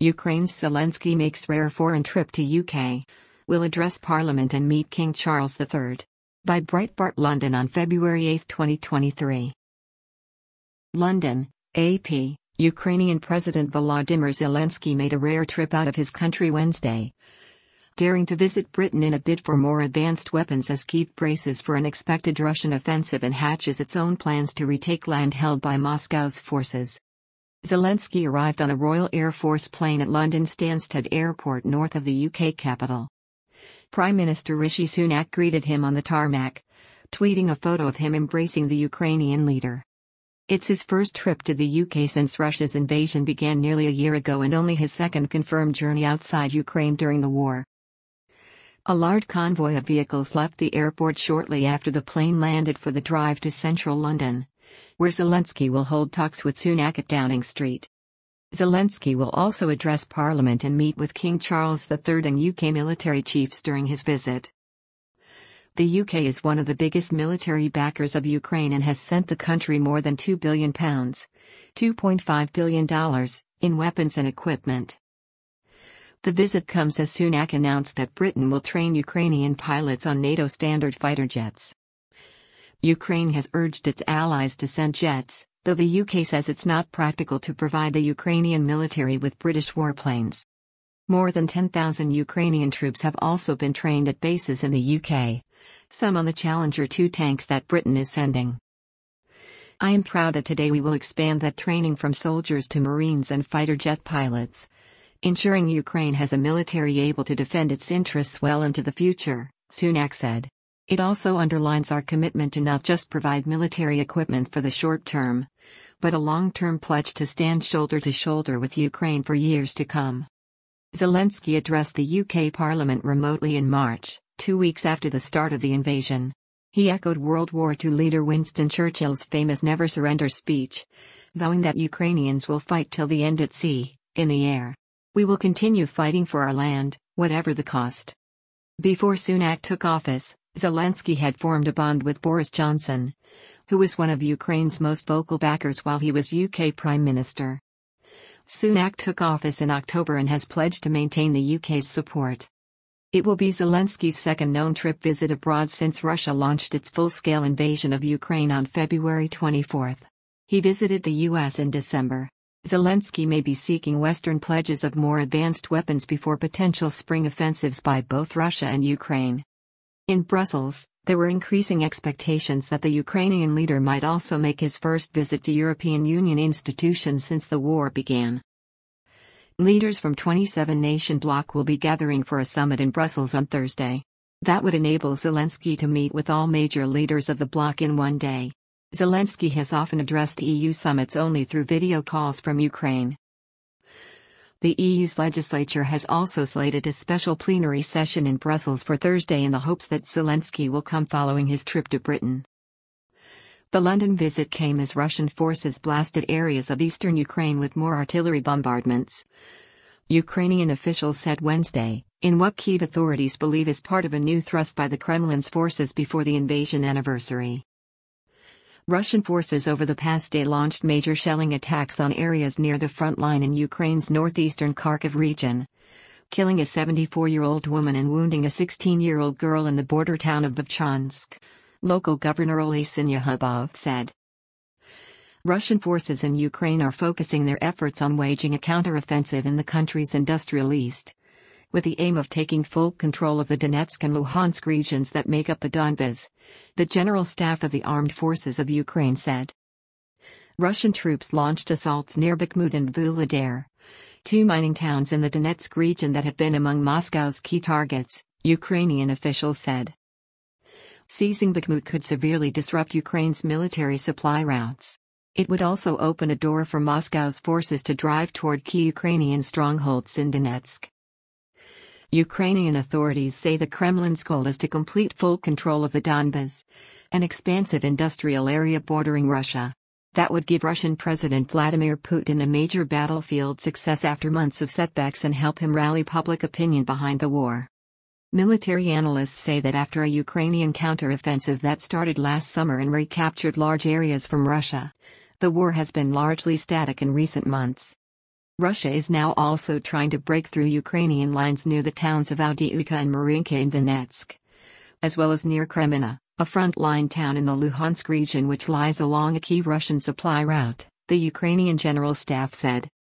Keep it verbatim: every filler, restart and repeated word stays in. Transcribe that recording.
Ukraine's Zelensky makes rare foreign trip to U K. Will address Parliament and meet King Charles the Third. By Breitbart London on February eighth twenty twenty-three. London, A P. Ukrainian President Volodymyr Zelensky made a rare trip out of his country Wednesday, daring to visit Britain in a bid for more advanced weapons as Kyiv braces for an expected Russian offensive and hatches its own plans to retake land held by Moscow's forces. Zelensky arrived on a Royal Air Force plane at London Stansted Airport north of the U K capital. Prime Minister Rishi Sunak greeted him on the tarmac, tweeting a photo of him embracing the Ukrainian leader. It's his first trip to the U K since Russia's invasion began nearly a year ago and only his second confirmed journey outside Ukraine during the war. A large convoy of vehicles left the airport shortly after the plane landed for the drive to central London, where Zelensky will hold talks with Sunak at Downing Street. Zelensky will also address Parliament and meet with King Charles the Third and U K military chiefs during his visit. The U K is one of the biggest military backers of Ukraine and has sent the country more than two billion pounds, two point five billion dollars, in weapons and equipment. The visit comes as Sunak announced that Britain will train Ukrainian pilots on NATO standard fighter jets. Ukraine has urged its allies to send jets, though the U K says it's not practical to provide the Ukrainian military with British warplanes. More than ten thousand Ukrainian troops have also been trained at bases in the U K, some on the Challenger two tanks that Britain is sending. I am proud that today we will expand that training from soldiers to Marines and fighter jet pilots, ensuring Ukraine has a military able to defend its interests well into the future, Sunak said. It also underlines our commitment to not just provide military equipment for the short term, but a long-term pledge to stand shoulder to shoulder with Ukraine for years to come. Zelensky addressed the U K Parliament remotely in March, two weeks after the start of the invasion. He echoed World War Two leader Winston Churchill's famous Never Surrender speech, vowing that Ukrainians will fight till the end at sea, in the air. We will continue fighting for our land, whatever the cost. Before Sunak took office, Zelensky had formed a bond with Boris Johnson, who was one of Ukraine's most vocal backers while he was U K Prime Minister. Sunak took office in October and has pledged to maintain the U K's support. It will be Zelensky's second known trip visit abroad since Russia launched its full-scale invasion of Ukraine on February twenty-fourth. He visited the U S in December. Zelensky may be seeking Western pledges of more advanced weapons before potential spring offensives by both Russia and Ukraine. In Brussels, there were increasing expectations that the Ukrainian leader might also make his first visit to European Union institutions since the war began. Leaders from twenty-seven nation bloc will be gathering for a summit in Brussels on Thursday. That would enable Zelensky to meet with all major leaders of the bloc in one day. Zelensky has often addressed E U summits only through video calls from Ukraine. The E U's legislature has also slated a special plenary session in Brussels for Thursday in the hopes that Zelensky will come following his trip to Britain. The London visit came as Russian forces blasted areas of eastern Ukraine with more artillery bombardments, Ukrainian officials said Wednesday, in what Kyiv authorities believe is part of a new thrust by the Kremlin's forces before the invasion anniversary. Russian forces over the past day launched major shelling attacks on areas near the front line in Ukraine's northeastern Kharkiv region, killing a seventy-four-year-old woman and wounding a sixteen-year-old girl in the border town of Vovchansk, local Governor Oleh Syniehubov said. Russian forces in Ukraine are focusing their efforts on waging a counteroffensive in the country's industrial east, with the aim of taking full control of the Donetsk and Luhansk regions that make up the Donbas, the General Staff of the Armed Forces of Ukraine said. Russian troops launched assaults near Bakhmut and Vuhledar, two mining towns in the Donetsk region that have been among Moscow's key targets, Ukrainian officials said. Seizing Bakhmut could severely disrupt Ukraine's military supply routes. It would also open a door for Moscow's forces to drive toward key Ukrainian strongholds in Donetsk. Ukrainian authorities say the Kremlin's goal is to complete full control of the Donbas, an expansive industrial area bordering Russia. That would give Russian President Vladimir Putin a major battlefield success after months of setbacks and help him rally public opinion behind the war. Military analysts say that after a Ukrainian counteroffensive that started last summer and recaptured large areas from Russia, the war has been largely static in recent months. Russia is now also trying to break through Ukrainian lines near the towns of Avdiivka and Marinka in Donetsk, as well as near Kreminna, a frontline town in the Luhansk region which lies along a key Russian supply route, the Ukrainian General Staff said.